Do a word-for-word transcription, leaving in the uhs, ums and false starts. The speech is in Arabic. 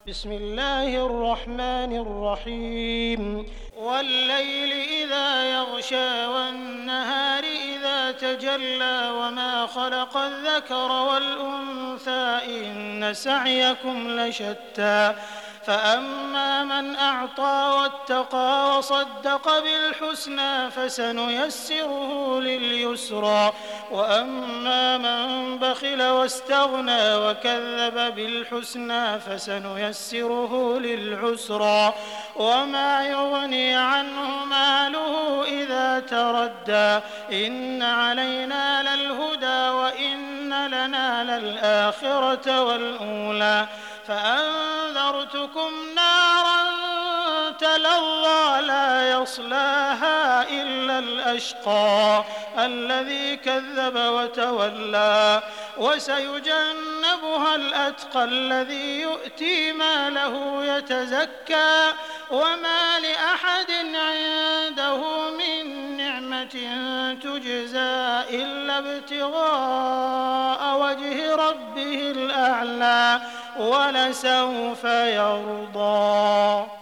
بسم الله الرحمن الرحيم والليل إذا يغشى والنهار إذا تجلى وما خلق الذكر والأنثى إن سعيكم لشتى فأما من أعطى واتقى وصدق بالحسنى فسنيسره لليسرى وأما من بخل واستغنى وكذب بالحسنى فسنيسره للعسرى وما يغني عنه ماله إذا تردى إن علينا للهدى وإن لنا للآخرة والأولى فأنذرتكم نارا تلظى لا يصلاها إلا الأشقى الذي كذب وتولى وسيجنبها الأتقى الذي يؤتي ماله يتزكى وما لأحد عنده من نعمة تجزى إلا ابتغاء وجه ربه الأعلى ولسوف يرضى.